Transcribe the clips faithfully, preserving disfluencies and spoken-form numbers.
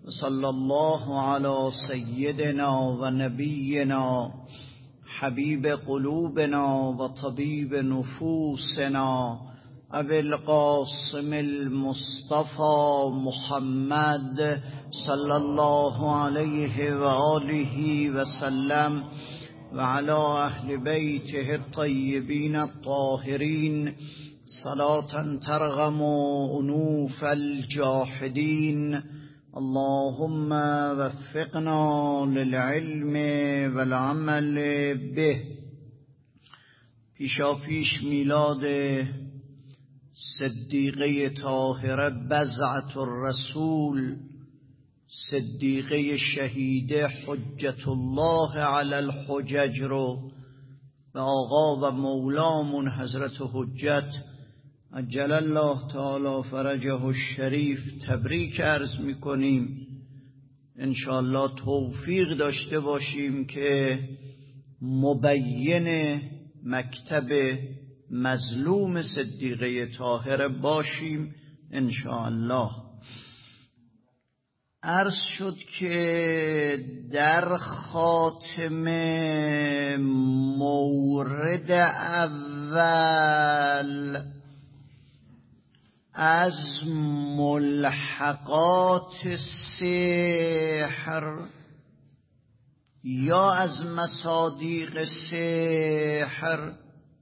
صلی الله علی سیدنا و نبینا حبیب قلوبنا و طبیب نفوسنا ابی القاسم المصطفى محمد صلی الله علیه و آله و سلم و علی اهل بیته الطیبین الطاهرین صلاة ترغم انوف الجاحدین. اللهم وفقنا للعلم والعمل به. پیشا پیش میلاد صدیقه طاهره بضعة الرسول، صدیقه شهیده حجت الله علی الحجج رو به آقا و مولامون حضرت حجت عجل الله تعالی فرجه الشریف تبریک عرض میکنیم. انشاءالله توفیق داشته باشیم که مبین مکتب مظلوم صدیقه طاهره باشیم انشاءالله. عرض شد که در خاتمه مورد اول از ملحقات سحر یا از مصادیق سحر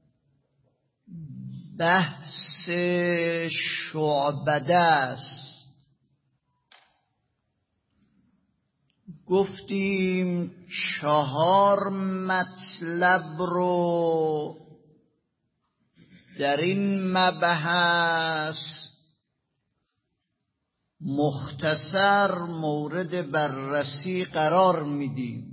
بحث شعبده است. گفتیم چهار مطلب رو در این مبحث مختصر مورد بررسی قرار میدیم.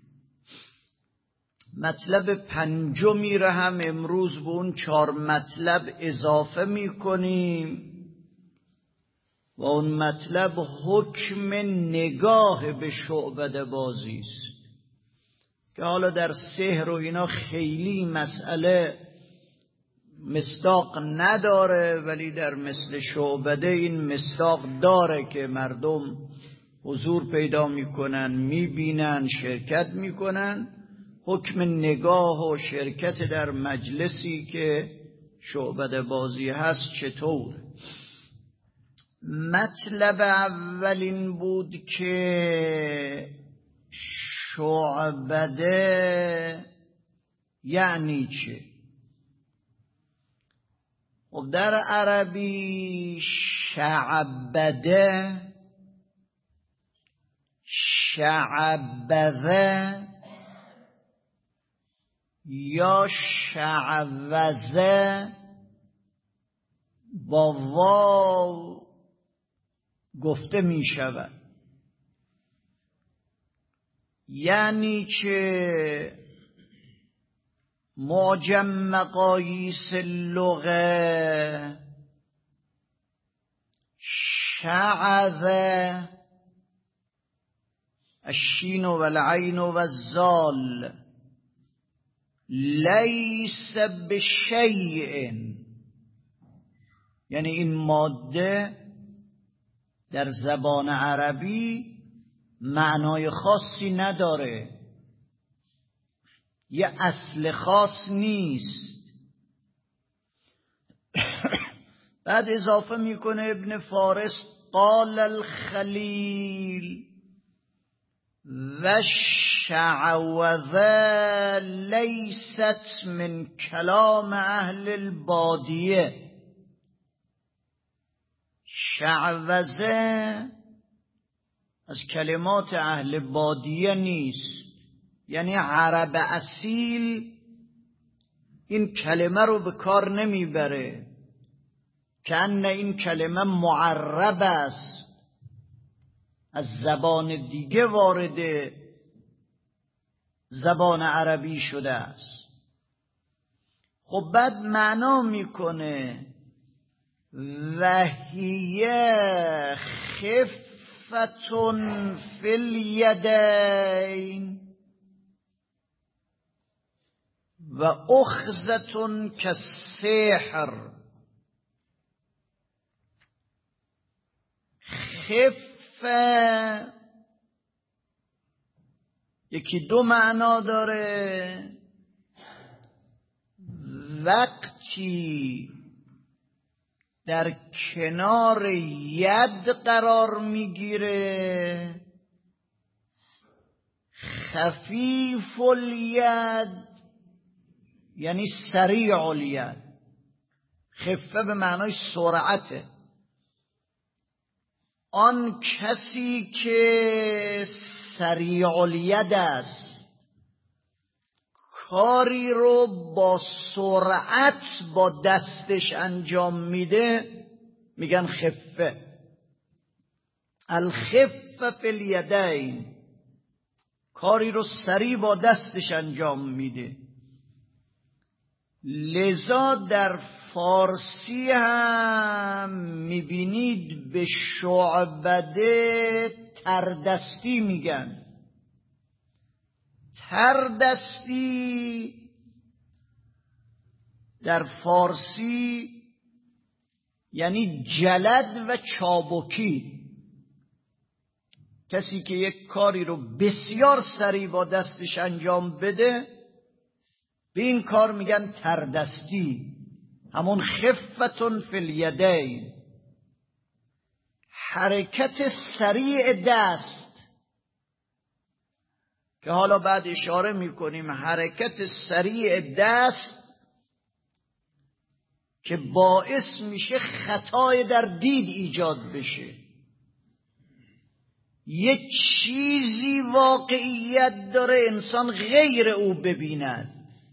مطلب پنجمی را هم امروز به اون چهار مطلب اضافه میکنیم و اون مطلب حکم نگاه به شعبده بازی است که حالا در سحر و اینا خیلی مسئله مصداق نداره، ولی در مثل شعبده این مصداق داره که مردم حضور پیدا میکنن، میبینن، شرکت میکنن. حکم نگاه و شرکت در مجلسی که شعبده بازی هست چطور؟ مطلب اولین بود که شعبده یعنی چه؟ و در عربی شعبده، شعبده یا شعوذه با واو گفته می شود. یعنی چه؟ معجم مقاییس اللغه شعذ الشین و العین و الزال لیس بشیء، یعنی این ماده در زبان عربی معنای خاصی نداره، یه اصل خاص نیست. بعد اضافه میکنه ابن فارس قال الخلیل و شعوذه لیست من کلام اهل البادیه. شعوذه از کلمات اهل بادیه نیست، یعنی عرب اصیل این کلمه رو به کار نمیبره، کأن این کلمه معرب است، از زبان دیگه وارد زبان عربی شده است. خب بعد معنا میکنه وهیه خفتون فی الیدین و اخذتون کالسحر. خفت خفه یکی دو معنا داره. وقتی در کنار ید قرار میگیره، خفیف الید یعنی سریع الید. خفه به معنای سرعته. آن کسی که سریع الید است، کاری رو با سرعت با دستش انجام میده، میگن خفه. الخفه فی الیدین، کاری رو سریع با دستش انجام میده. لذا در فارسی هم میبینید به شعبده تردستی میگن. تردستی در فارسی یعنی جلد و چابکی. کسی که یک کاری رو بسیار سریع با دستش انجام بده، به این کار میگن تردستی. همون خفتون فی الیدین، حرکت سریع دست، که حالا بعد اشاره میکنیم حرکت سریع دست که باعث میشه خطای در دید ایجاد بشه. یک چیزی واقعیت داره انسان غیر او ببیند،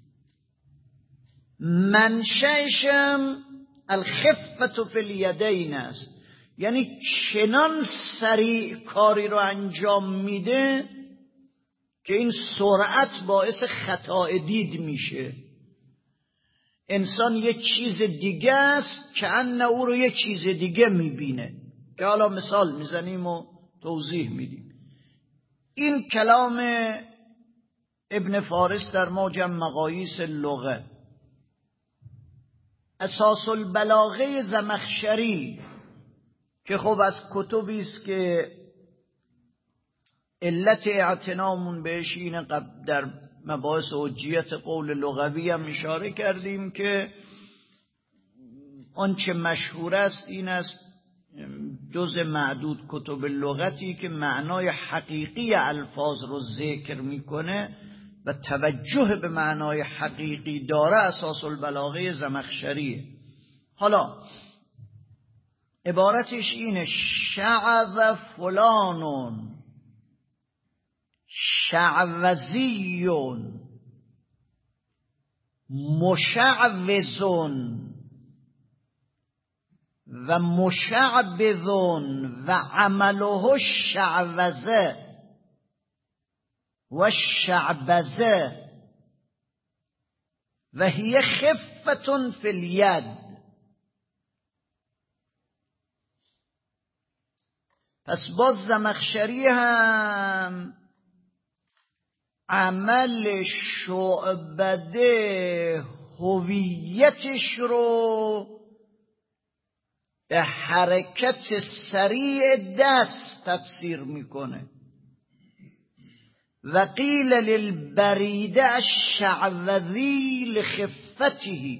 منشأشم الخفة فی الیدین است. یعنی چنان سریع کاری رو انجام میده که این سرعت باعث خطای دید میشه. انسان یک چیز دیگه است که ان او رو یک چیز دیگه میبینه، که حالا مثال میزنیم و توضیح میدیم. این کلام ابن فارس در معجم مقاییس اللغه. اساس البلاغه زمخشری که خب از کتبی است که علت اعتنامون بهش اینه، قبل در مباحث حجیت قول لغوی هم اشاره کردیم که آنچه مشهور است این است جز معدود کتب لغتی که معنای حقیقی الفاظ رو ذکر میکنه و توجه به معنای حقیقی داره. اساس البلاغه زمخشریه. حالا عبارتش اینه: شعذ فلانون شعوذیون مشعوذون و مشعبذون و عمله شعوذه و شعبذه و هی خفة فی الید. پس باز زمخشری هم عمل شعبده هویتش رو به حرکت سریع دست تفسیر میکنه. و قیل للبریده الشعوذی لخفته.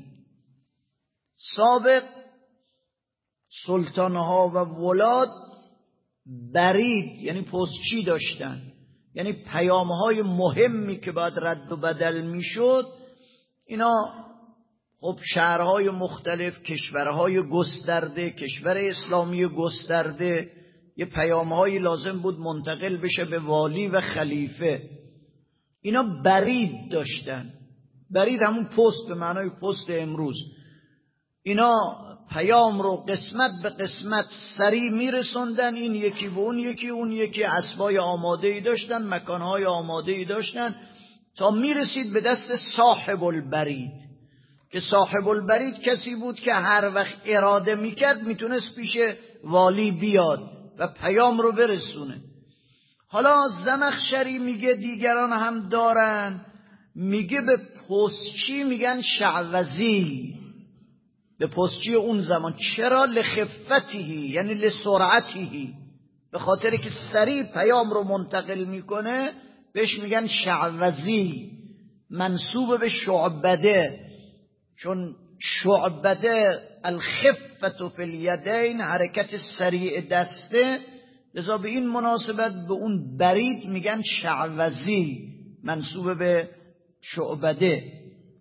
سابق سلطانها و ولاد برید یعنی پستچی داشتن، یعنی پیامهای مهمی که باید رد و بدل میشد. اینا خب شهرهای مختلف، کشورهای گسترده، کشور اسلامی گسترده، یه پیامهایی لازم بود منتقل بشه به والی و خلیفه. اینا برید داشتن. برید همون پست به معنای پست امروز. اینا پیام رو قسمت به قسمت سریع میرسوندن، این یکی به اون یکی، اون یکی اسبای آماده‌ای داشتن، مکانهای آماده‌ای داشتن، تا میرسید به دست صاحب البرید، که صاحب البرید کسی بود که هر وقت اراده میکرد میتونست پیش والی بیاد و پیام رو برسونه. حالا زمخشری میگه دیگران هم دارن، میگه به پستچی میگن شعوذی، به پستچی اون زمان. چرا؟ لخفتهی یعنی لسرعتهی، به خاطر که سریع پیام رو منتقل میکنه بهش میگن شعوذی، منسوب به شعبده، چون شعبده الخفة فی الیدین، حرکت سریع دسته، لذا به این مناسبت به اون برید میگن شعوذی، منسوب به شعبده.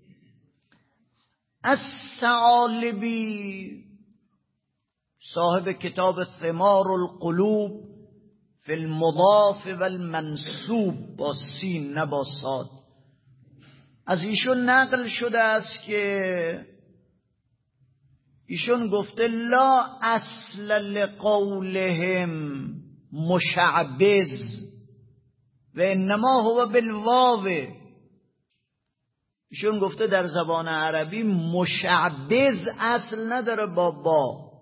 الثعالبی صاحب کتاب ثمار القلوب فی المضاف و المنسوب با سین نه با صاد، از ایشون نقل شده است که ایشون گفته لا اصل لقولهم مشعبذ و انما هو بالواو. ایشون گفته در زبان عربی مشعبذ اصل نداره با با،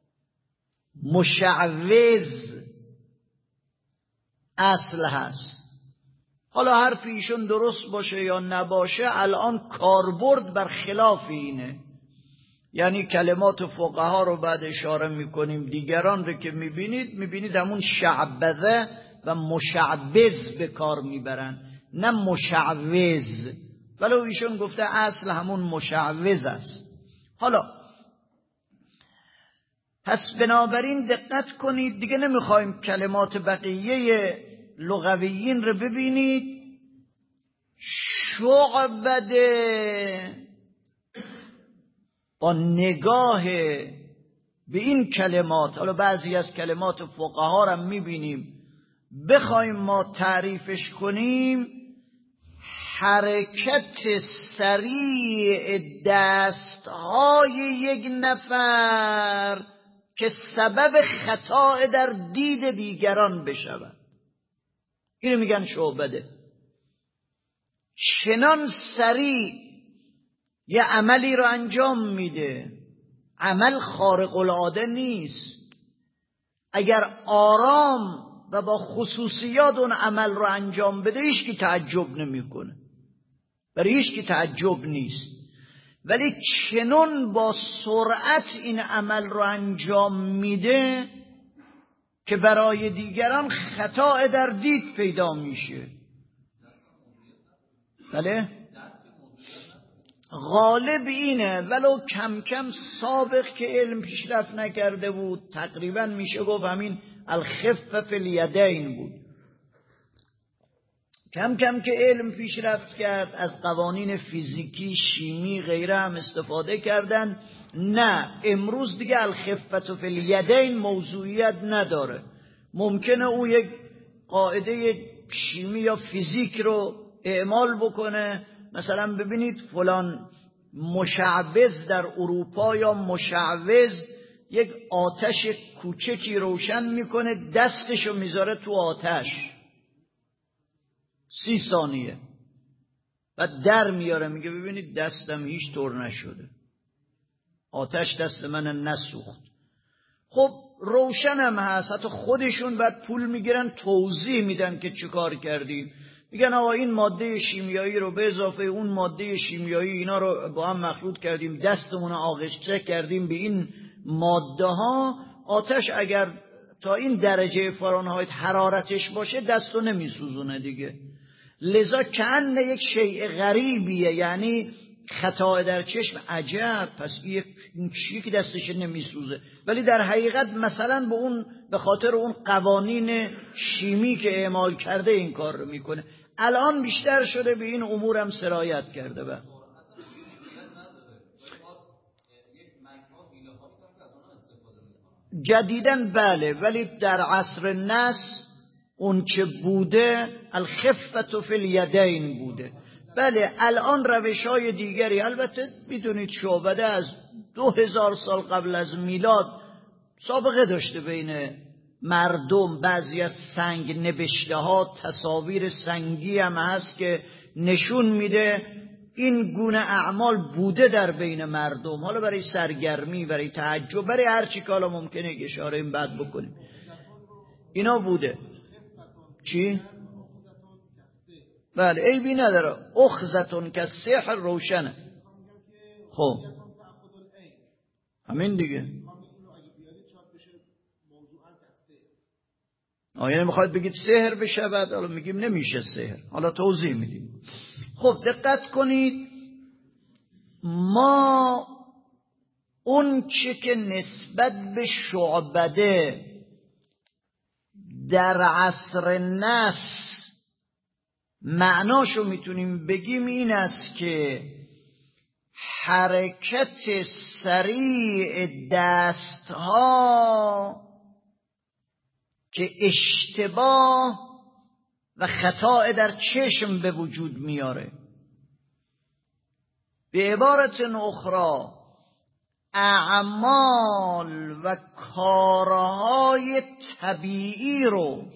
مشعوذ اصل هست. حالا حرف ایشون درست باشه یا نباشه، الان کاربرد بر خلاف اینه. یعنی کلمات فقها رو بعد اشاره میکنیم، دیگران رو که میبینید میبینید همون شعبذه و مشعبذ به کار میبرن، نه مشعوذ، ولو ایشون گفته اصل همون مشعوذ است. حالا پس بنابراین دقت کنید، دیگه نمیخوایم کلمات بقیه لغویین رو ببینید. شعبده با نگاه به این کلمات، حالا بعضی از کلمات فقها رو میبینیم بخوایم ما تعریفش کنیم، حرکت سریع دستهای یک نفر که سبب خطا در دید دیگران بشود، اینو میگن شعبده. چنان سریع یه عملی رو انجام میده، عمل خارق العاده نیست، اگر آرام و با خصوصیات اون عمل رو انجام بده هیچ کی تعجب نمیکنه، برای هیچ کی تعجب نیست، ولی چنون با سرعت این عمل رو انجام میده که برای دیگران خطا در دید پیدا میشه. بله غالب اینه، ولو کم کم سابق که علم پیشرفت نکرده بود، تقریبا میشه گفت همین الخفه فی الیدین بود. کم کم که علم پیشرفت کرد، از قوانین فیزیکی، شیمی، غیره هم استفاده کردن. نه، امروز دیگه الخفه فی الیدین موضوعیت نداره. ممکنه او یک قاعده شیمی یا فیزیک رو اعمال بکنه. مثلا ببینید فلان مشعوذ در اروپا یا مشعوذ یک آتش کوچکی روشن میکنه، دستشو میذاره تو آتش سی ثانیه و در میاره، میگه ببینید دستم هیچ طور نشده، آتش دست من نسوخت. خب روشنم هست، حتی خودشون بعد پول میگیرن توضیح میدن که چه کار کردیم، میگن آقا این ماده شیمیایی رو به اضافه اون ماده شیمیایی اینا رو با هم مخلوط کردیم، دستمون رو آغشته کردیم به این ماده ها، آتش اگر تا این درجه فارنهایت حرارتش باشه دستو نمیسوزونه دیگه. لذا کأن یک شیء غریبیه، یعنی خطا در چشم، عجب پس این چیه که دستش نمیسوزه، ولی در حقیقت مثلا به اون به خاطر اون قوانین شیمی که اعمال کرده این کار رو میکنه. الان بیشتر شده به این امور هم سرایت کرده. به جدیدن بله، ولی در عصر نس اون چه بوده الخفة فی الیدین بوده. بله الان روش های دیگری، البته میدونید شعبده از دو هزار سال قبل از میلاد سابقه داشته بین مردم. بعضی از سنگ نبشته ها تصاویر سنگی هم هست که نشون میده این گونه اعمال بوده در بین مردم، حالا برای سرگرمی، برای تعجب، برای هر چی که حالا ممکنه اشاره این بعد بکنیم، اینا بوده. چی؟ بله عیبی نداره، اخذتون که سحر روشنه. خب همین دیگه. یعنی میخواید بگید سحر بشود، حالا میگیم نمیشه سحر، حالا توضیح میدیم. خب دقت کنید، ما اون چه که نسبت به شعبده در عصر نس معناشو میتونیم بگیم این است که حرکت سریع دستها که اشتباه و خطا در چشم به وجود میاره. به عبارت اخرى اعمال و کارهای طبیعی رو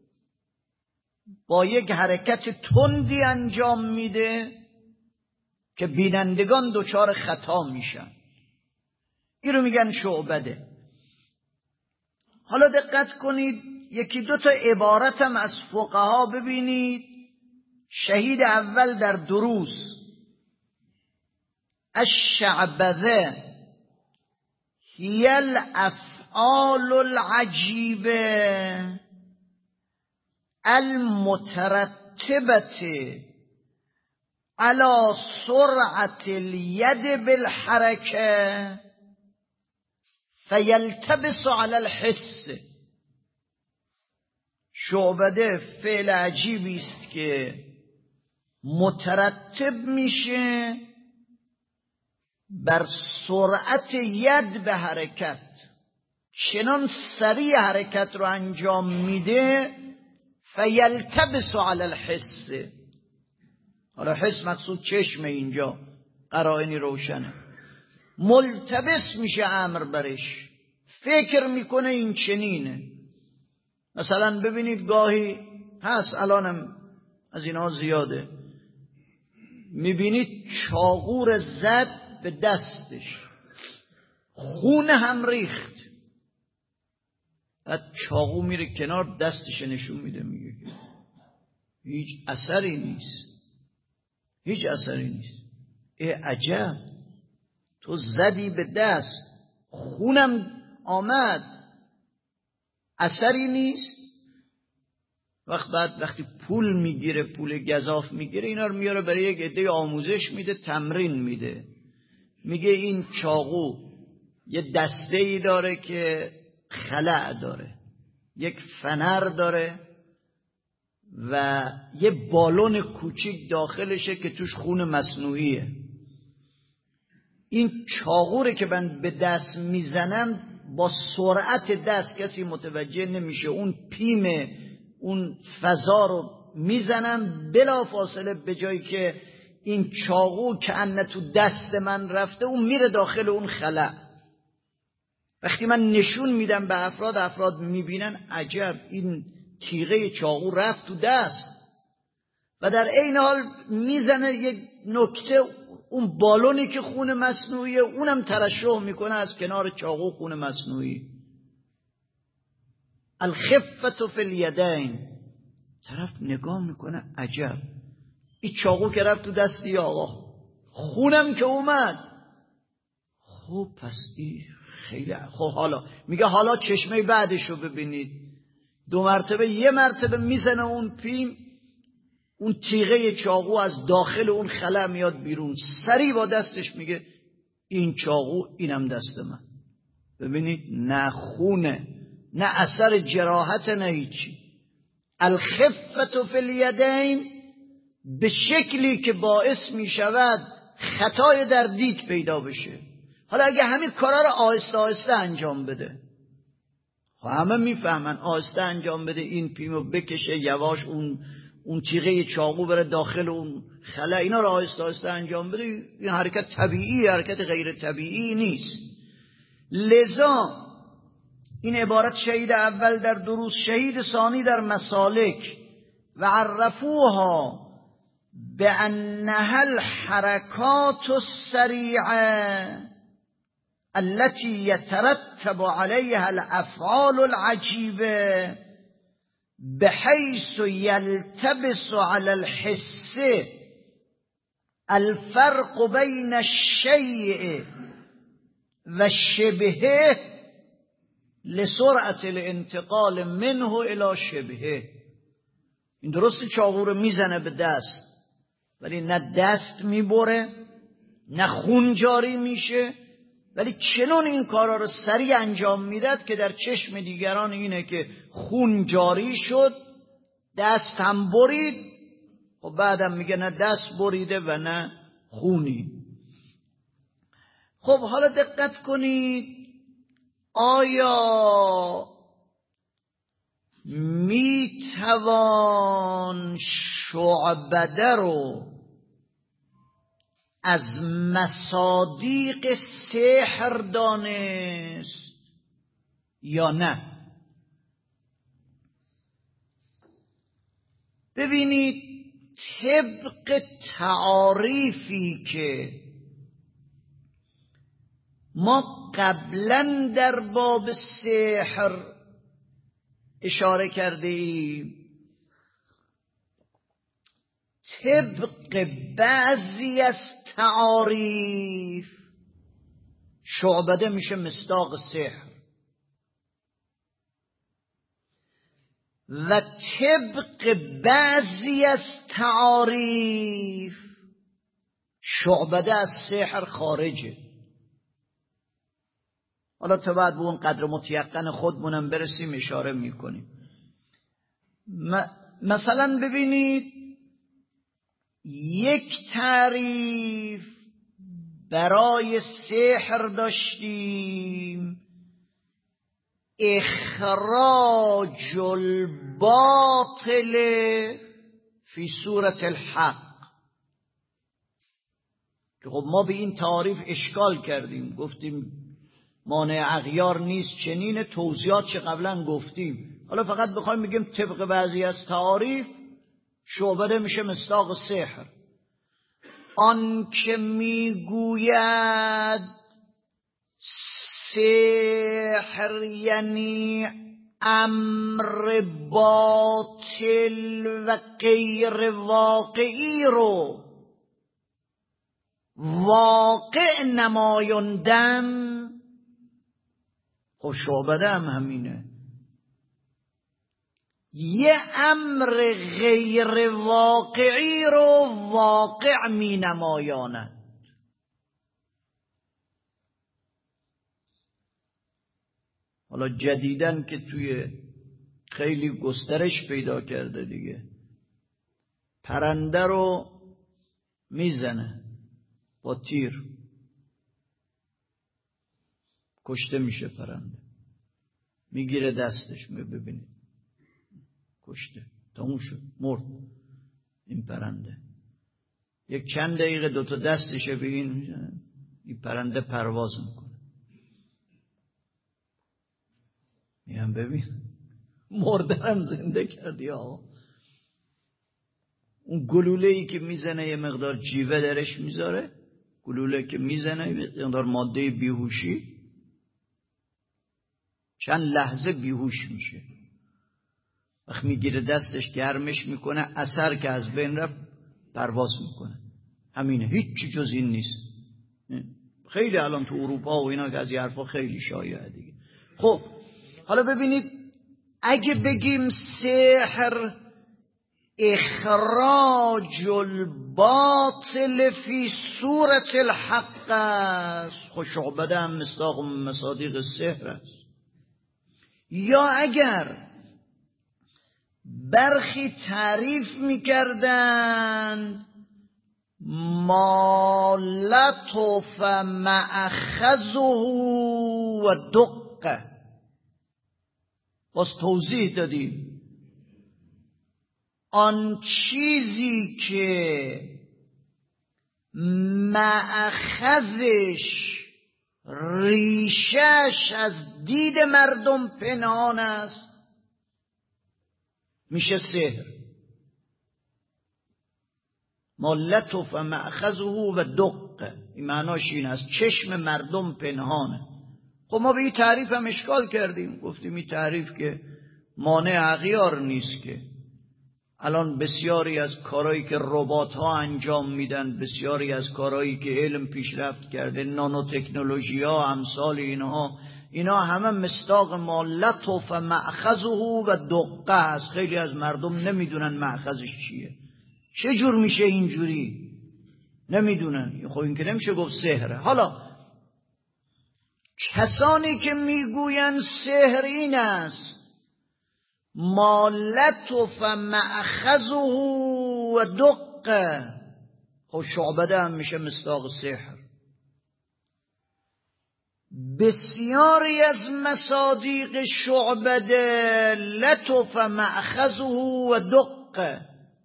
با یک حرکت تندی انجام میده که بینندگان دچار خطا میشن. این رو میگن شعبده. حالا دقت کنید، یکی دو تا عبارت هم از فقها ببینید. شهید اول در دروس: الشعبذه هی الافعال العجیبه المترتبه على سرعت الید بالحرکه فیلتبس على الحس. شعبده فعل عجیبی است که مترتب میشه بر سرعت ید به حرکت، چنان سریع حرکت رو انجام میده فیلتبس علی الحس. حالا حس مقصود چشم، اینجا قرائنی روشنه. ملتبس میشه امر برش، فکر میکنه این چنینه. مثلا ببینید گاهی هست، الانم از اینها زیاده، میبینید چاقور زد به دستش، خون هم ریخت، بعد چاقو میره کنار، دستش نشون میده، میگه که هیچ اثری نیست، هیچ اثری نیست. ای عجب، تو زدی به دست، خونم آمد، اثری نیست. وقت بعد وقتی پول میگیره، پول گزاف میگیره، اینا رو میاره برای یک عده آموزش میده، تمرین میده. میگه این چاقو یه دسته ای داره که خلع داره، یک فنر داره و یه بالون کوچیک داخلشه که توش خون مصنوعیه. این چاقوره که من به دست میزنم، با سرعت دست کسی متوجه نمیشه، اون پیم اون فضا رو میزنم، بلا فاصله به جایی که این چاقو که انه تو دست من رفته، اون میره داخل اون خلع. وقتی من نشون میدم به افراد، افراد میبینن عجب، این تیغه چاقو رفت تو دست. و در عین حال میزنه یک نکته، اون بالونی که خون مصنوعیه، اونم ترشح میکنه از کنار چاقو خون مصنوعی. الخفة فی الیدین. طرف نگاه میکنه عجب، این چاقو که رفت تو دستی آقا، خونم که اومد. خب پس این خیلی خب. حالا میگه حالا چشمه بعدشو ببینید. دو مرتبه، یه مرتبه میزنه اون پیم، اون تیغه چاقو از داخل اون خلع میاد بیرون، سریع با دستش میگه این چاقو، اینم دست من. ببینید، نه خونه، نه اثر جراحت، نه هیچی. الخفة فی الیدین به شکلی که باعث میشود خطای در دید پیدا بشه. حالا اگه همین کارا رو آهسته آهسته انجام بده، خب همه میفهمن، آهسته انجام بده، این پیمو بکشه یواش، اون اون تیغه چاقو بره داخل اون خلا، اینا رو آهسته آهسته انجام بده، این حرکت طبیعی، حرکت غیر طبیعی نیست. لذا این عبارت شهید اول در دروس، شهید ثانی در مسالک، و عرفوها بأنها الحركات السريعة التي يترتب عليها الأفعال العجيبة بحيث يلتبس على الحس الفرق بين الشيء والشبهه لسرعت الانتقال منه الی شبهه. این درست چاقو رو میزنه به دست، ولی نه دست میبره نه خون جاری میشه، ولی چنون این کارا رو سریع انجام میداد که در چشم دیگران اینه که خون جاری شد، دست هم برید. و بعدم میگه نه دست بریده و نه خونی. خب حالا دقت کنید، آیا میتوان شعبده رو از مصادیق سحر دانست یا نه؟ ببینید، طبق تعاریفی که ما قبلا در باب سحر اشاره کرده ایم، طبق بعضی از تعاریف شعبده میشه مصداق سحر و طبق بعضی از تعاریف شعبده از سحر خارجه. حالا تا بعد به اون قدر متیقن خودمونم برسیم اشاره میکنیم. مثلا ببینید، یک تعریف برای سحر داشتیم، اخراج الباطل فی صورت الحق، که خب ما به این تعریف اشکال کردیم، گفتیم مانع اغیار نیست، چنین توضیحات چه قبلا گفتیم. حالا فقط بخوایم بگیم طبق بعضی از تعاریف شعبده میشه مصداق سحر. آن که میگوید سحر یعنی امر باطل و غیر واقعی رو واقع نمایاندن، خب شعبده هم همینه، یه امر غیر واقعی رو واقع می نمایاند. حالا جدیدن که توی خیلی گسترش پیدا کرده دیگه، پرنده رو میزنه با تیر، کشته میشه پرنده، میگیره دستش، ببینید کشته، تموم شد، مرد این پرنده. یک چند دقیقه دوتا دستشه به این میزنه، این پرنده پرواز میکنه. میگم ببین مردرم زنده کردی آقا. اون گلوله ای که میزنه یه مقدار جیوه درش میذاره، گلوله که میزنه یه مقدار ماده بیهوشی، چند لحظه بیهوش میشه. وقت میگیره دستش گرمش میکنه، اثر که از بین رفت پرواز میکنه. همینه، هیچ جز این نیست. خیلی الان تو اروپا و اینا که از این حرفا خیلی شایعه دیگه. خب حالا ببینید، اگه بگیم سحر اخراج الباطل فی صورت الحق است، خب شعبده هم مصداق مصادیق سحر است. یا اگر برخی تعریف میکردند ما لطف مأخذه و دقه، باز توضیح دادیم آن چیزی که مأخذش ریشش از دید مردم پنهان است میشه سحر. ما لطف مأخذه و دقه، این معناش این است چشم مردم پنهانه. خب ما به این تعریف هم اشکال کردیم، گفتیم این تعریف که مانع اغیار نیست، که الان بسیاری از کارهایی که ربات ها انجام میدن، بسیاری از کارهایی که علم پیشرفت کرده، نانو تکنولوژی ها امثال اینها، اینا همه مصداق ما لطف مأخذه و دقه است. خیلی از مردم نمیدونن مأخذش چیه. چه جور میشه اینجوری؟ نمیدونن. خب این که نمیشه گفت سحره. حالا کسانی که میگوین سحر این است ما لطف مأخذه و دقه، خب شعبده هم میشه مصداق سحر. بسیاری از مصادیق شعبده لطف مأخذه و دقه،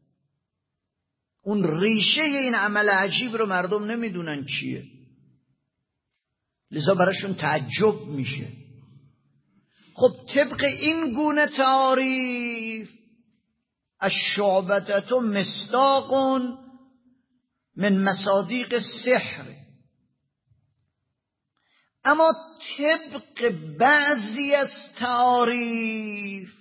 اون ریشه این عمل عجیب رو مردم نمیدونن چیه، لذا براشون تعجب میشه. خب طبق این گونه تعاریف الشعبدة مصداق من مصادیق السحر، اما طبق بعضی از تعاریف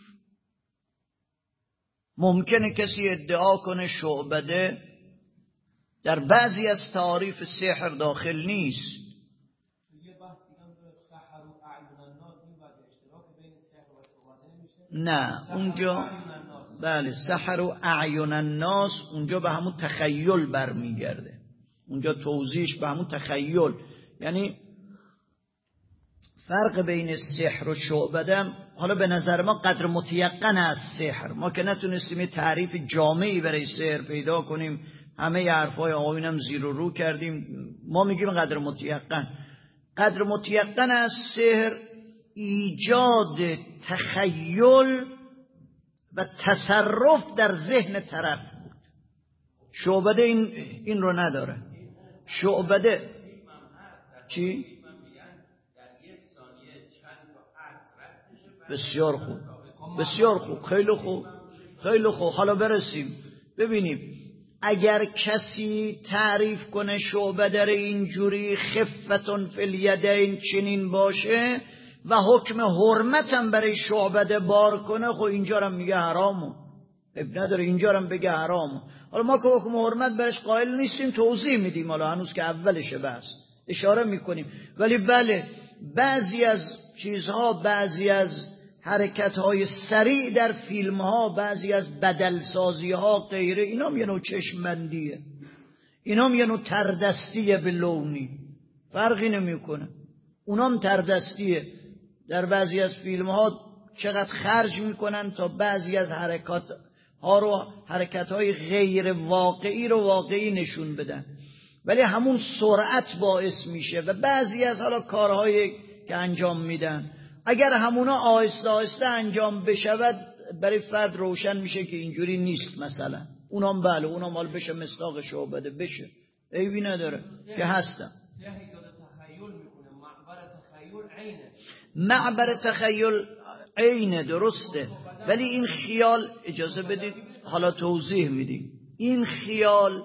ممکنه کسی ادعا کنه شعبده در بعضی از تعاریف سحر داخل نیست. نه اونجا بله سحر و اعین الناس اونجا به همون تخیل برمیگرده، اونجا توضیحش به همون تخیل، یعنی فرق بین سحر و شعبده حالا به نظر ما قدر متیقن از سحر، ما که نتونستیم تعریف جامعی برای سحر پیدا کنیم، همه حرفای آقایونم زیر و رو کردیم، ما میگیم قدر متیقن. قدر متیقن از سحر ایجاد تخیل و تصرف در ذهن طرف بود. شعبده این این رو نداره. شعبده چی؟ بسیار خوب بسیار خوب خیلی خوب خیلی خوب حالا برسیم ببینیم اگر کسی تعریف کنه شعبده در اینجوری خفتون فی الیدین چنین باشه و حکم حرمت هم برای شعبده بار کنه، خب اینجا هم میگه حرامو، اب نداره اینجا هم بگه حرامو. حالا ما که حکم حرمت برش قائل نیستیم، توضیح میدیم، حالا هنوز که اولشه بس اشاره میکنیم، ولی بله بعضی از چیزها، بعضی از حرکت‌های سریع در فیلم‌ها، بعضی از بدلسازی‌ها غیره، اینام یه نوع چشم‌بندیه، اینام یه نوع تردستیه به لونی، فرقی نمی‌کنه، اونام تردستیه. در بعضی از فیلم‌ها چقدر خرج می‌کنن تا بعضی از حرکات‌ها رو، حرکت‌های غیر واقعی رو واقعی نشون بدن، ولی همون سرعت باعث میشه و بعضی از حالا کارهایی که انجام میدن اگر همونا آهسته آهسته انجام بشود برای فرد روشن میشه که اینجوری نیست، مثلا اونام بله اونام حال بشه مصداق شعبده بشه، عیبی نداره که هستم. معبر تخیل عینه، درسته، ولی این خیال، اجازه بدید حالا توضیح میدیم، این خیال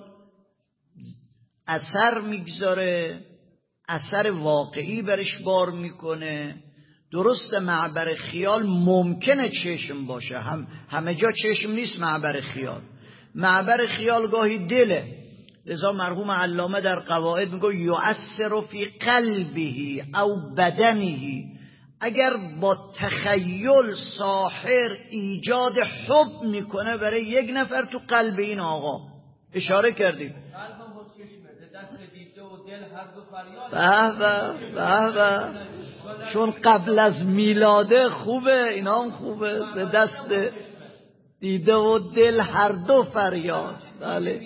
اثر میگذاره، اثر واقعی برش بار میکنه. درست معبر خیال ممکنه چشم باشه، هم همه جا چشم نیست معبر خیال، معبر خیال گاهی دله، لذا مرحوم علامه در قواعد میگه یؤثر فی قلبه او بدنه، اگر با تخیل ساحر ایجاد حب میکنه برای یک نفر تو قلب این آقا، اشاره کردیم به به به چون قبل از میلاده خوبه، اینا هم خوبه، ز دست دیده و دل هر دو فریاد. بله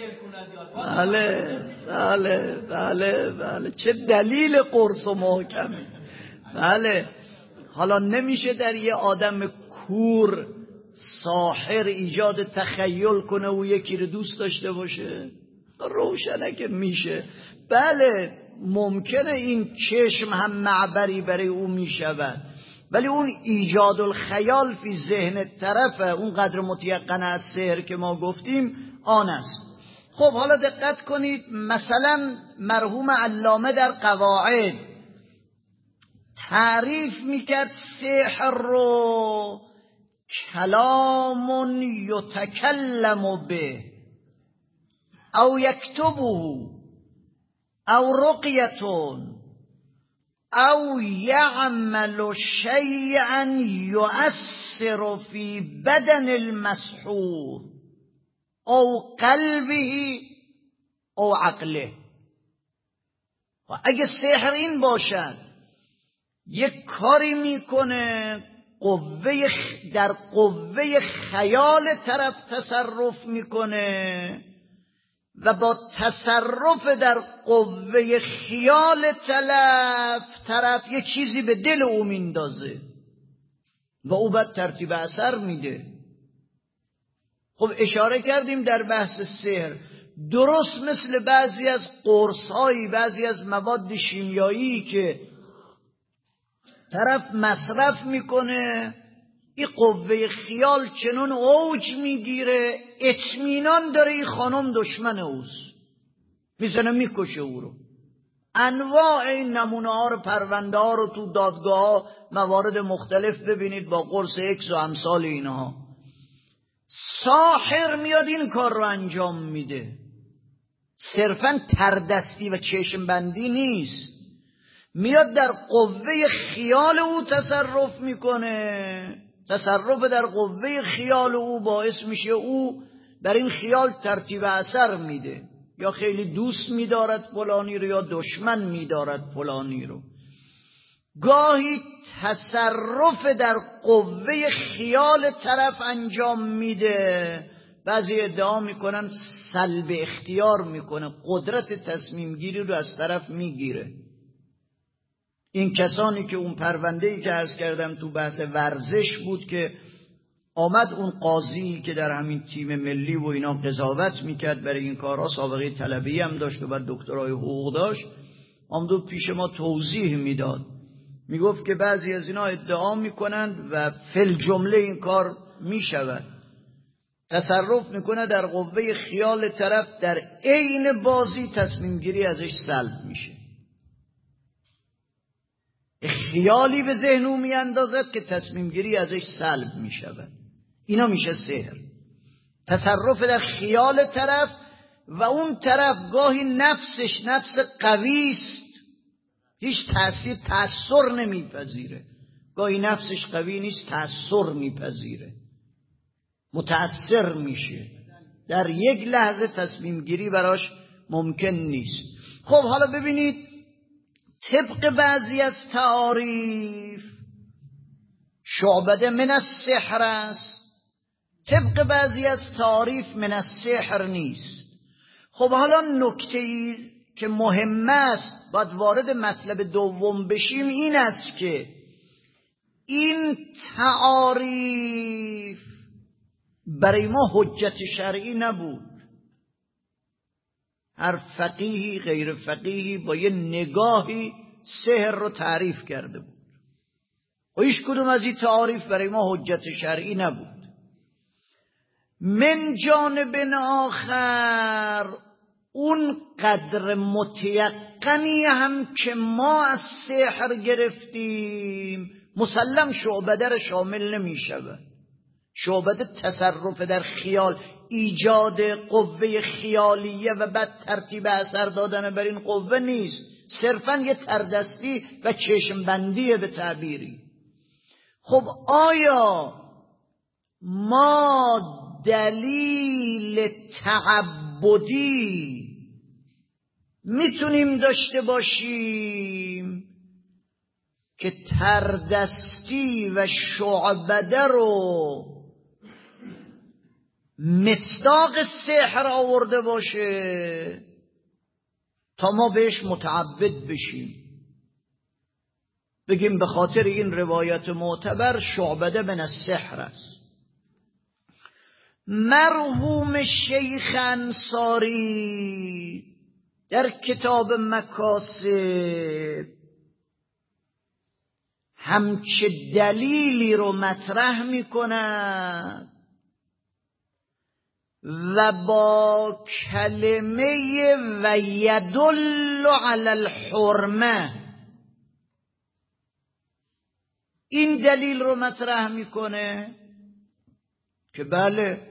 بله بله بله بله چه دلیل قرص و محکمی. بله حالا نمیشه در یه آدم کور ساحر ایجاد تخیل کنه و یکی رو دوست داشته باشه؟ روشنه که میشه. بله ممکنه این چشم هم معبری برای او میشود، ولی اون ایجاد الخیال فی ذهن طرفه، اون قدر متیقن از سحر که ما گفتیم آن است. خب حالا دقت کنید، مثلا مرحوم علامه در قواعد تعریف میکرد سحر رو کلام یتکلم به او یکتبه او رقیتون او یعمل شیئا یؤثر فی بدن المسحور او قلبه او عقله. و اگه سحر این باشد یک کاری میکنه قوه در قوه خیال طرف تصرف میکنه و با تصرف در قوه خیال طرف طرف یک چیزی به دل او میندازه و او بعد ترتیب اثر میده. خب اشاره کردیم در بحث سحر درست مثل بعضی از قرص‌هایی، بعضی از مواد شیمیایی که طرف مصرف میکنه این قوه خیال چنون اوج میگیره اطمینان داره این خانم دشمن اوست، میزنه میکشه او رو. انواع این نمونه ها رو، پرونده ها رو تو دادگاه ها موارد مختلف ببینید با قرص اکس و امثال اینها. ساحر میاد این کار رو انجام میده، صرفا تردستی و چشم بندی نیست، میاد در قوه خیال او تصرف میکنه. تصرف در قوه خیال او باعث میشه او بر این خیال ترتیب اثر میده، یا خیلی دوست میدارد فلانی رو یا دشمن میدارد فلانی رو. گاهی تصرف در قوه خیال طرف انجام میده. بعضی ادعا میکنن سلب اختیار میکنه، قدرت تصمیم گیری رو از طرف میگیره. این کسانی که اون پرونده‌ای که عرض کردم تو بحث ورزش بود که آمد اون قاضی که در همین تیم ملی و اینا قضاوت میکرد برای این کارها، سابقه طلبی هم داشت و بعد دکترای حقوق داشت، آمد پیش ما توضیح میداد، میگفت که بعضی از اینا ادعا میکنند و فل جمله این کار میشود، تصرف میکنه در قوه خیال طرف، در عین بازی تصمیم گیری ازش سلب میشه. خیالی به ذهن او میاندازد که تصمیم گیری ازش سلب میشود. اینا میشه سحر. تصرف در خیال طرف و اون طرف گاهی نفسش نفس قوی است، هیچ تأثیر تأثیر نمیپذیره. گاهی نفسش قوی نیست، تأثیر میپذیره، متأثر میشه، در یک لحظه تصمیم گیری براش ممکن نیست. خب حالا ببینید طبق بعضی از تعاریف شعبده من السحر است، طبق بعضی از تعاریف من السحر نیست. خب حالا نکته‌ای که مهم است باید وارد مطلب دوم بشیم این است که این تعاریف برای ما حجت شرعی نبود. هر فقیهی غیر فقیهی با یه نگاهی سحر رو تعریف کرده بود و هیچ کدوم از این تعاریف برای ما حجت شرعی نبود. من جانب آخر اون قدر متیقنی هم که ما از سحر گرفتیم مسلم شعبده رو شامل نمی شود. شعبده تصرف در خیال، ایجاد قوه خیالیه و بعد ترتیب اثر دادن بر این قوه نیست، صرفا یه تردستی و چشم بندیه به تعبیری. خب آیا ما دلیل تعبدی میتونیم داشته باشیم که تردستی و شعبده رو مصداق سحر آورده باشه تا ما بهش متعبد بشیم، بگیم به خاطر این روایت معتبر شعبده من السحر است؟ مرحوم شیخ انصاری در کتاب مکاسب همچه دلیلی رو مطرح می کند و با کلمه و یدل علی الحرمه این دلیل رو مطرح میکنه که بله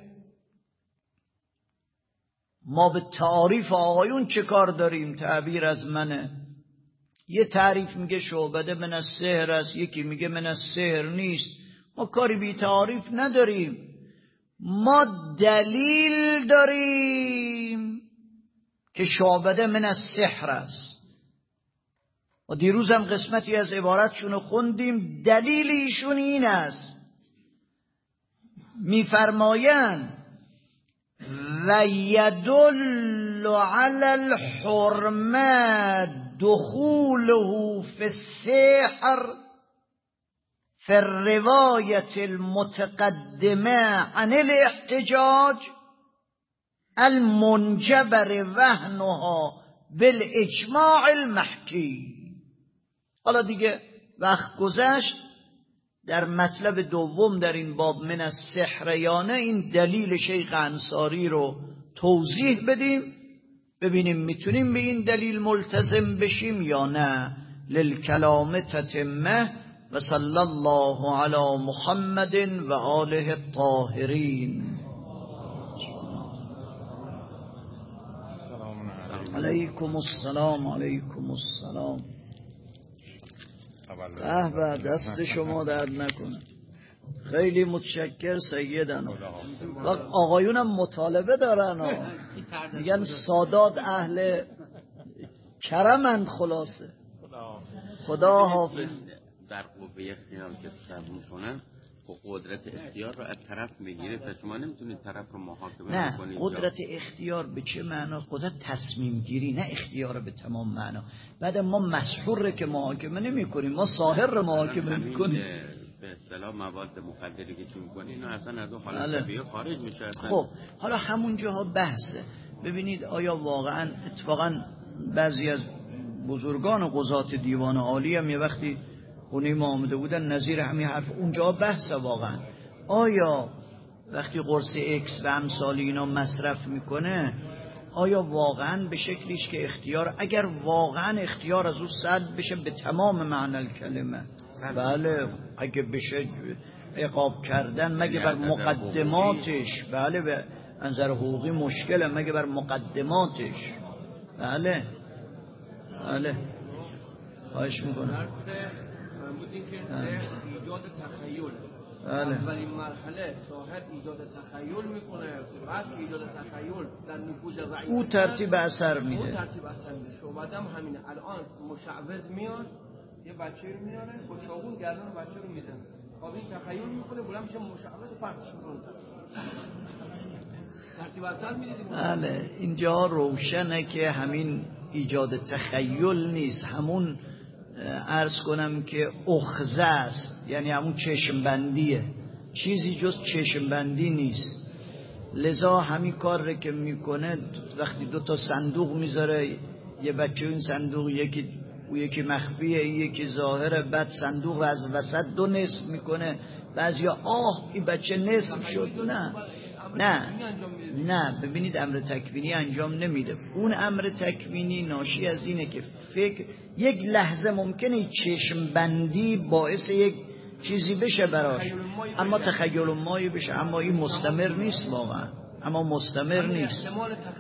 ما به تعاریف آقایون چه کار داریم، تعبیر از منه، یه تعریف میگه شعبده من السحر است، یکی میگه من السحر نیست. ما کاری بی تعریف نداریم، ما دلیل داریم که شعبده من السحر است. و دیروز هم قسمتی از عبارتشون خوندیم. دلیل ایشون این است، میفرمایند و یدل علی الحرمه دخوله فی السحر فی الرواية المتقدمه عن الاحتجاج المنجبر وهنها بالاجماع المحکی. حالا دیگه وقت گذشت، در مطلب دوم در این باب من السحریانه این دلیل شیخ انصاری رو توضیح بدیم، ببینیم میتونیم به این دلیل ملتزم بشیم یا نه. للکلام تتمه. و صلی الله علی محمد و آله الطاهرین. علیکم السلام. علیکم السلام. به به، دست شما درد نکنه. خیلی متشکر سیدنا. وقت آقایونم مطالبه دارن، میگن سادات اهل کرمند. خلاصه خدا حافظ. در قوه اختیار که تصرف میکنن و قدرت اختیار رو از طرف میگیره، پس شما نمیتونید طرف رو محاکمه بکنید. نه، قدرت اختیار به چه معنا؟ قدرت تصمیم گیری، نه اختیار به تمام معنا. بعد ما مسحور که محاکمه نمی کنیم، ما ساحر رو محاکمه میکنیم. به اصطلاح مواد مخدری که چون کنی اینا اصلا از اون حالت طبیعی خارج میشه اصلا. خب حالا همون جاها بحثه. ببینید آیا واقعا اتفاقا بعضی از بزرگان قضات دیوان عالی هم یه وقتی خونه ما آمده بودن نظیر همین حرف، اونجا بحثه واقعا آیا وقتی قرص اکس و امثال اینا مصرف میکنه آیا واقعا به شکلیش که اختیار، اگر واقعا اختیار از اون سلب بشه به تمام معنی کلمه، بله اگه بشه عقاب کردن مگه بر مقدماتش، بله به انظر حقوقی مشکله، مگه بر مقدماتش، بله بله خواهش میکنم. بودین که ایجاد تخیل، اولین مرحله ساحر ایجاد تخیل میکنه، بعد ایجاد تخیل در نفوذ رعیت او ترتیب اثر میده، او ترتیب اثر میده. شعبده هم همینه. الان مشعوذ میاد یه بچه رو میاره با چاقو گردن بچه رو میزنه، خب این تخیل میکنه بلند میشه مشعوذ پرتش میکنه، ترتیب اثر میده. بله اینجا روشنه که همین ایجاد تخیل نیست، همون عرض کنم که اخذه است، یعنی همون چشم بندیه، چیزی جز چشم بندی نیست. لذا همین کار رو که میکنه وقتی دو تا صندوق میذاره، یه بچه این صندوق یکی او یکی مخفیه این یکی ظاهره، بعد صندوق از وسط دو نصف میکنه، بعضیا آه این بچه نصف شد. نه نه نه ببینید امر تکوینی انجام نمیده. اون امر تکوینی ناشی از اینه که فکر یک لحظه ممکنه چشم بندی باعث یک چیزی بشه براش، اما تخیل مایی بشه، اما این مستمر نیست واقعا، اما مستمر نیست.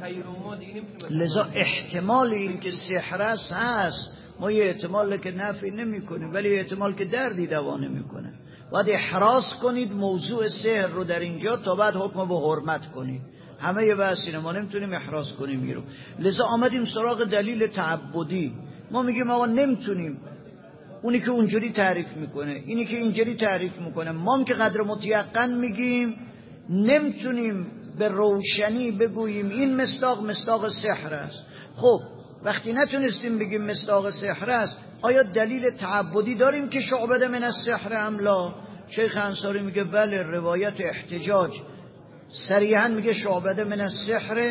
لذا احتمال این که سحر است هست، ما یه احتمال که نفی نمی کنیم ولی احتمال که دردی دوا نمی کنه. باید احراز کنید موضوع سحر رو در اینجا تا بعد حکم به حرمت کنید. همه یه بحثینه، ما نمیتونیم احراز کنیم میرو. لذا آمدیم سراغ دلیل تعبدی. ما میگیم آقا نمیتونیم، اونی که اونجوری تعریف میکنه اینی که اینجوری تعریف میکنه، ما هم که قدر متیقن میگیم نمیتونیم به روشنی بگوییم این مصداق مصداق سحر است. خب وقتی نتونستیم بگیم مصداق سحر است، آیا دلیل تعبدی داریم که شعبده من السحر ام لا؟ شیخ انصاری میگه بله، روایت احتجاج صریحا میگه شعبده من السحر،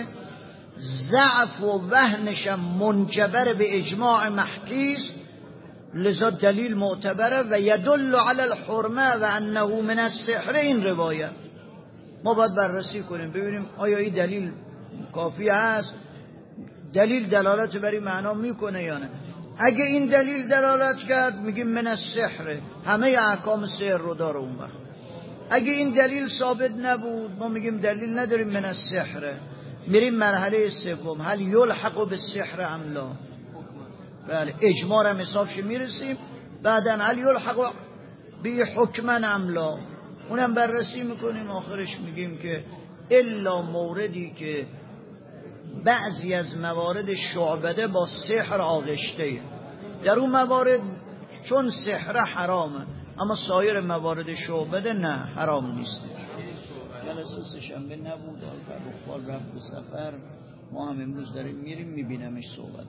ضعف و وهنش منجبر به اجماع محکیست، لذا دلیل معتبره و یدل علی الحرمه و انه من السحر. این روایت ما باید بررسی کنیم ببینیم آیا این دلیل کافی است، دلیل دلالت بر این معنا میکنه یا نه. اگه این دلیل دلالت کرد میگیم من السحر، همه احکام سحر رو داره اون وقت. اگه این دلیل ثابت نبود ما میگیم دلیل نداریم من السحر، میریم مرحله سوم، هل یلحق بالسحر ام لا. بله اجماع هم حسابش میرسیم. بعدن علی الحق به حکمن املا اونم بررسی میکنیم، آخرش میگیم که الا موردی که بعضی از موارد شعبده با سحر آغشته، در اون موارد چون سحر حرامه، اما سایر موارد شعبده نه حرام نیست. جلسه سه‌شنبه نبود، فرخوال رفت به سفر، ما هم امروز داریم میریم میبینمش صحبت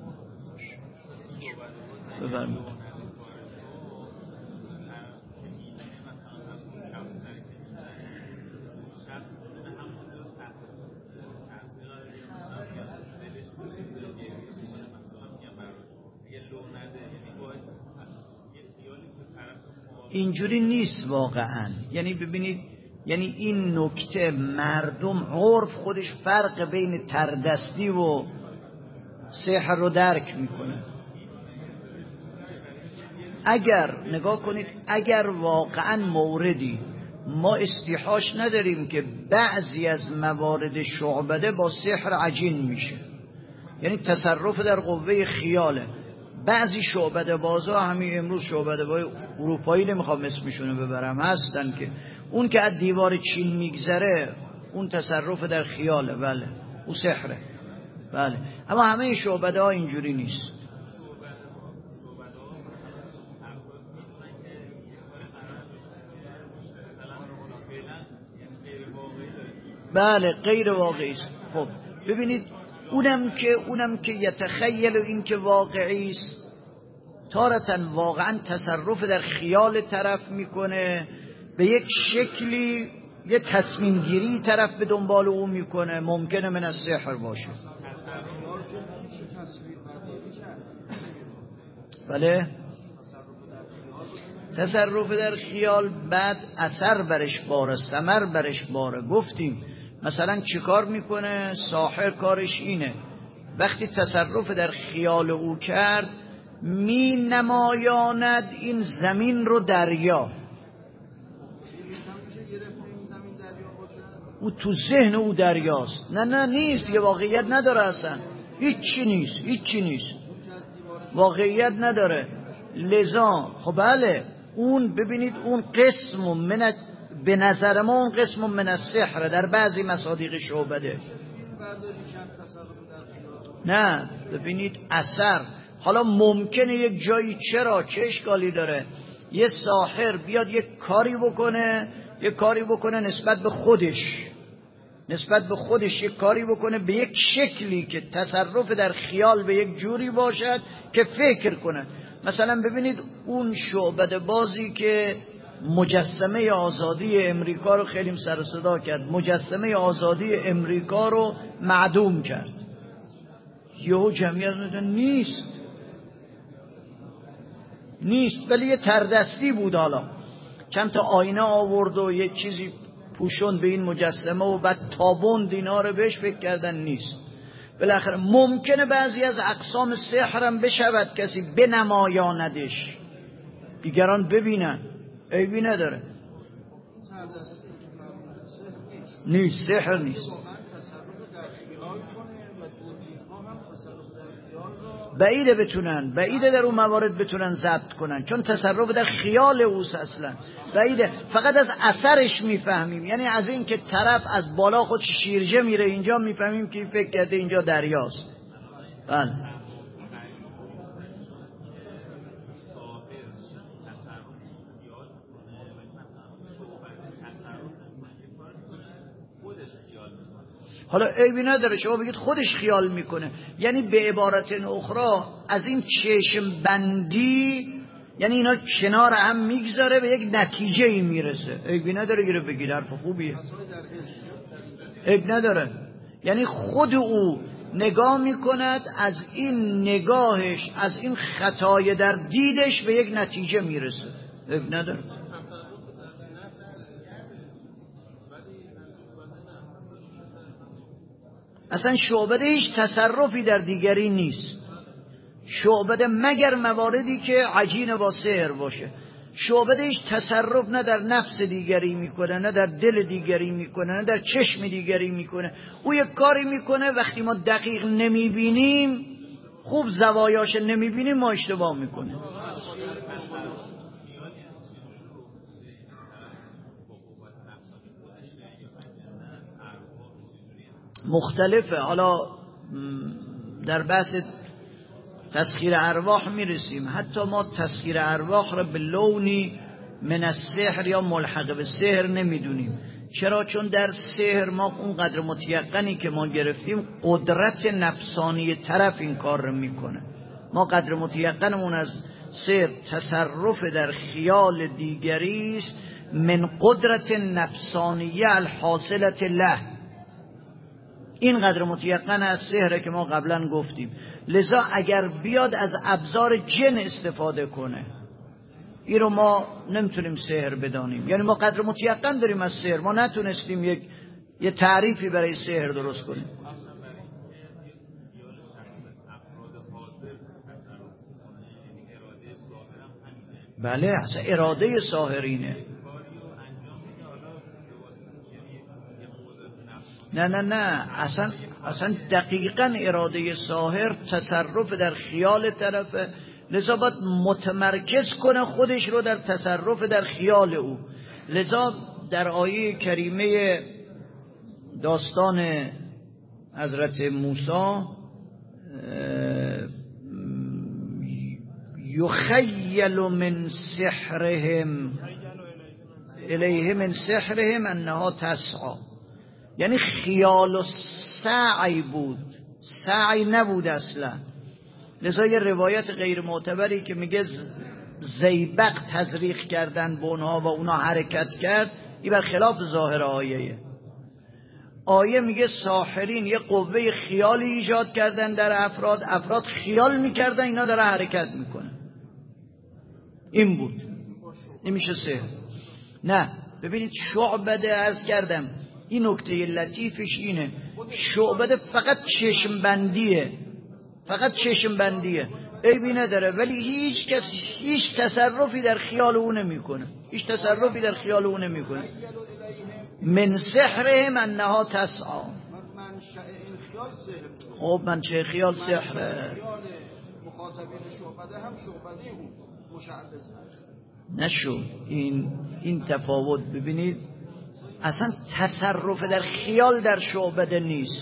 بفرمایید. اینجوری نیست واقعا. یعنی ببینید، یعنی این نکته مردم عرف خودش فرق بین تردستی و سحر رو درک میکنه. اگر نگاه کنید، اگر واقعا موردی ما استیحاش نداریم که بعضی از موارد شعبده با سحر عجین میشه، یعنی تصرف در قوه خیاله. بعضی شعبده بازا، همین امروز شعبده باز اروپایی نمیخوام اسمشونو ببرم، هستن که اون که از دیوار چین میگذره اون تصرف در خیاله، بله اون سحره، بله. اما همه شعبده ها اینجوری نیست. بله غیر واقعی است. خب ببینید اونم که اونم که یتخیل، این که واقعی است، تارتن واقعا تصرف در خیال طرف میکنه، به یک شکلی یه تصمیم گیری طرف به دنبال اون میکنه، ممکنه من از سحر باشه. بله تصرف در خیال بعد اثر برش باره، ثمر برش باره. گفتیم مثلا چیکار میکنه ساحر؟ کارش اینه وقتی تصرف در خیال او کرد، می نمایاند این زمین رو دریا. او تو ذهن او دریاست. نه نه نیست، یه واقعیت نداره اصلا، هیچی نیست، هیچی نیست، واقعیت نداره. لذا خب بله اون ببینید اون قسم من، به نظر ما اون قسم من السحر در بعضی مصادیق شعبده. نه ببینید اثر، حالا ممکنه یک جایی، چرا چه اشکالی داره یه ساحر بیاد یک کاری بکنه، یک کاری بکنه نسبت به خودش، نسبت به خودش یک کاری بکنه به یک شکلی که تصرف در خیال به یک جوری باشد که فکر کنه. مثلا ببینید اون شعبده بازی که مجسمه آزادی امریکا رو خیلی سر و صدا کرد، مجسمه آزادی امریکا رو معدوم کرد، یهو جمعیت میگن نیست نیست ولی یه تردستی بود، حالا چند تا آینه آورد و یه چیزی پوشون به این مجسمه و بعد تابوند اینا رو بهش، فکر کردن نیست. بالاخره ممکنه بعضی از اقسام سحر هم بشود کسی بنمایاندش، دیگران ببینن، عیبی نداره. نیست، سحر نیست. بعیده بتونن، بعیده در اون موارد بتونن ضبط کنن، چون تصرف در خیال اوست اصلا، بعیده. فقط از اثرش میفهمیم، یعنی از این که طرف از بالا خود شیرجه میره اینجا میفهمیم که فکر کرده اینجا دریاست. بله حالا عیبی نداره شما بگید خودش خیال میکنه، یعنی به عبارت اخرى از این چشم بندی، یعنی اینا کنار هم میگذاره به یک نتیجه ای میرسه. عیبی نداره گیره بگید، حرف خوبیه، عیب نداره. یعنی خود او نگاه میکند، از این نگاهش، از این خطای در دیدش به یک نتیجه میرسه، عیب نداره. اصلا شعبده هیچ تصرفی در دیگری نیست، شعبده مگر مواردی که عجین با سحر باشه. شعبده هیچ تصرف نه در نفس دیگری میکنه، نه در دل دیگری میکنه، نه در چشم دیگری میکنه. او یک کاری میکنه وقتی ما دقیق نمیبینیم خوب زوایاش نمیبینیم ما اشتباه میکنیم. مختلفه. حالا در بحث تسخیر ارواح میرسیم. حتی ما تسخیر ارواح را به لونی من السحر یا ملحق به سحر نمیدونیم. چرا؟ چون در سحر ما اونقدر متیقنی که ما گرفتیم قدرت نفسانی طرف این کار رو میکنه. ما قدر متیقنمون از سحر تصرف در خیال دیگری است من قدرت نفسانیه الحاصلت له. این قدر متیقن از سحر که ما قبلا گفتیم. لذا اگر بیاد از ابزار جن استفاده کنه، این رو ما نمیتونیم سحر بدانیم. یعنی ما قدر متیقن داریم از سحر، ما نتونستیم یک یه تعریفی برای سحر درست کنیم. بله، اصلا اراده ساحرینه. نه نه نه اصلا اصلا دقیقاً اراده ساحر تصرف در خیال طرفه. لذا باید متمرکز کنه خودش رو در تصرف در خیال او. لذا در آیه کریمه داستان حضرت موسی یخیل من سحرهم الیه من سحرهم انها تسعی، یعنی خیال و سعی بود، سعی نبود اصلا. لذا یه روایت غیر معتبری که میگه زیبق تزریق کردن به اونها و اونها حرکت کرد، این بر خلاف ظاهر آیه. آیه میگه ساحرین یه قوه خیالی ایجاد کردن در افراد، افراد خیال میکردن اینا داره حرکت میکنه. این بود. این میشه سحر. نه ببینید شعبده عرض کردم، این نکته لطیفش اینه، شعبده فقط چشم بندیه، فقط چشم بندیه، عیبی نداره، ولی هیچ کس هیچ تصرفی در خیال او نمیکنه، هیچ تصرفی در خیال او نمیکنه. من سحرهم انها تسعی. خب منشأ خیال سحره. مخاطبین شعبده هم شعبده بود، مشعبد نشو. این این تفاوت ببینید، اصلا تصرف در خیال در شعبده نیست.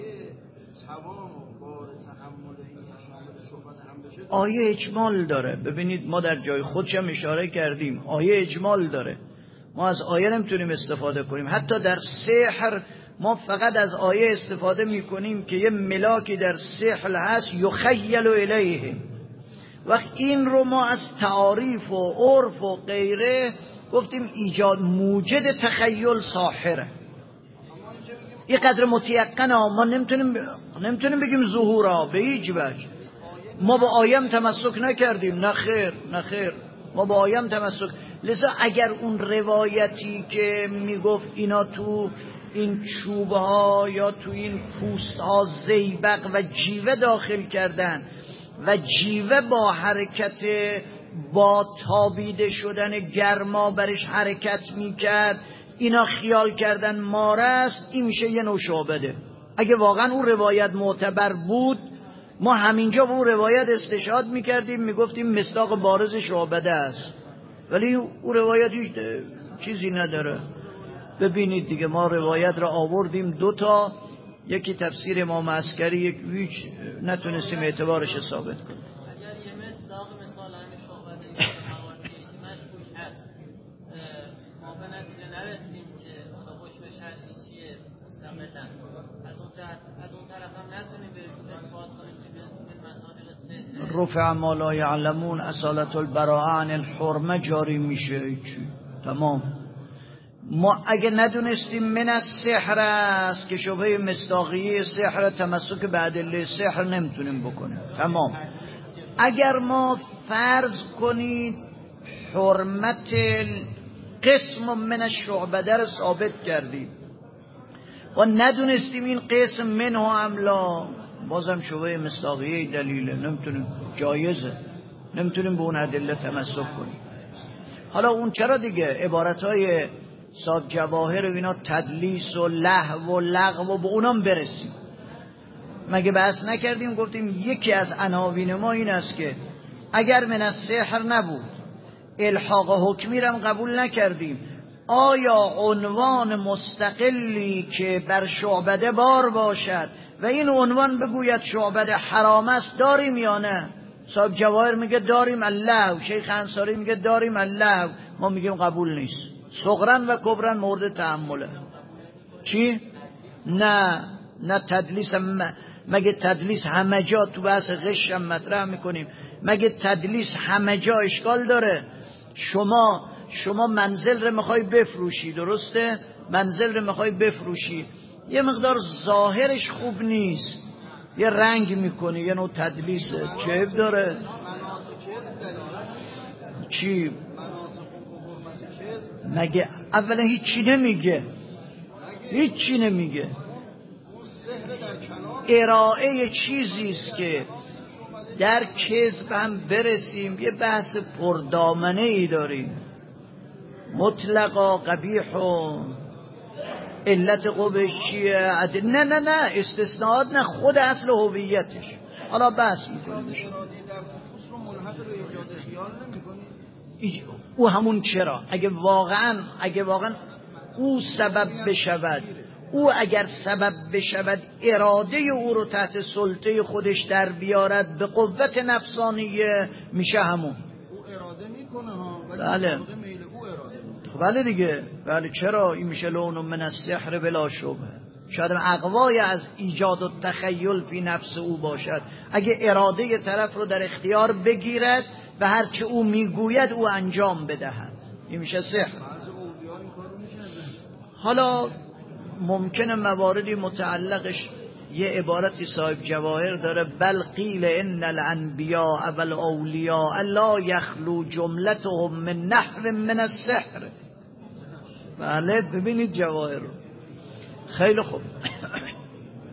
آیه اجمال داره. ببینید ما در جای خودش هم اشاره کردیم، آیه اجمال داره. ما از آیه نمیتونیم استفاده کنیم. حتی در سحر ما فقط از آیه استفاده میکنیم که یه ملاکی در سحر هست یخیل الیه. وقت این رو ما از تعاریف و عرف و غیره گفتیم ایجاد موجد تخیل ساحره. این قدر متیقنه، ما نمیتونیم نمیتونیم بگیم ظهورا به هیچ وجه. ما با آیم تمسک نکردیم، نه خیر نه خیر، ما با آیم تمسک. لذا اگر اون روایتی که میگفت اینا تو این چوبه ها یا تو این پوست ها زیبق و جیوه داخل کردن و جیوه با حرکت با تابیده شدن گرما برش حرکت میکرد، اینا خیال کردن ماره است، این میشه یه نوع شعبده. اگه واقعا اون روایت معتبر بود ما همینجا به اون روایت استشهاد میکردیم، میگفتیم مصداق بارز شعبده است، ولی اون روایت هیچ چیزی نداره. ببینید دیگه ما روایت را آوردیم دوتا، یکی تفسیر امام عسکری، یک هیچ نتونستیم اعتبارش ثابت کنیم. اگر یه مصداق مثال همین شعبده که مشکوک هست ما به نتیجه نرسیم که حکم شرعیش چیه مستقلا، از اون از اون طرف هم نتونیم بریم اثبات کنیم که به مصادیق سحر رفع ما لا یعلمون اصالت البراءه عن الحرمه جاری میشه. چی؟ تمام. ما اگه ندونستیم من از سحر است که شبهه مصداقیه سحر، تمسک به ادله سحر نمیتونیم بکنیم. تمام. اگر ما فرض کنید حرمت قسم من الشعبده رو ثابت کردیم و ندونستیم این قسم منه املا، بازم شبهه مصداقیه دلیله، نمیتونیم، جایزه، نمیتونیم به اون ادله تمسک کنیم. حالا اون چرا دیگه عبارتهای صاحب جواهر و اینا تدلیس و لهو و لغو و به اونام برسیم، مگه بحث نکردیم گفتیم یکی از عناوین ما این است که اگر من السحر نبود الحاق حکمی رو قبول نکردیم، آیا عنوان مستقلی که بر شعبده بار باشد و این عنوان بگوید شعبده حرام است داریم یا نه؟ صاحب جواهر میگه داریم الله، شیخ انصاری میگه داریم الله، ما میگیم قبول نیست. صغرن و کبرن مورد تأمله. چی؟ نه نه تدلیس. مگه تدلیس همه جا تو بحث غش هم مطرح میکنیم؟ مگه تدلیس همه جا اشکال داره؟ شما شما منزل رو میخوای بفروشی، درسته؟ منزل رو میخوای بفروشی، یه مقدار ظاهرش خوب نیست، یه رنگ میکنی، یه نوع تدلیسه، چه داره؟ چی؟ مگه اولا هیچی نمیگه، هیچی نمیگه. ارائه چیزیست که در کذب هم برسیم یه بحث پردامنه ای داریم. مطلقا قبیح و علت قبش چیه؟ نه نه نه استثناءات نه، خود اصل هویتش. حالا بحث میکنیم او همون چرا اگه واقعا اگه واقعا او سبب بشود، او اگر سبب بشود اراده او رو تحت سلطه خودش در بیارد به قوت نفسانیه، میشه همون. او اراده میکنه ها، بله بله دیگه، بله چرا این میشه لون من السحر بلا شبهه. شاید اقوای از ایجاد و تخیل فی نفس او باشد. اگه اراده طرف رو در اختیار بگیرد و هرچه او میگوید او انجام بدهد، این میشه سحر. حالا ممکنه مواردی متعلقش یه عبارتی صاحب جواهر داره، بل قیل ان الانبیاء والاولیاء لا یخلو جملتهم من نحو من السحر. بله ببینید جواهر رو خیلی خوب.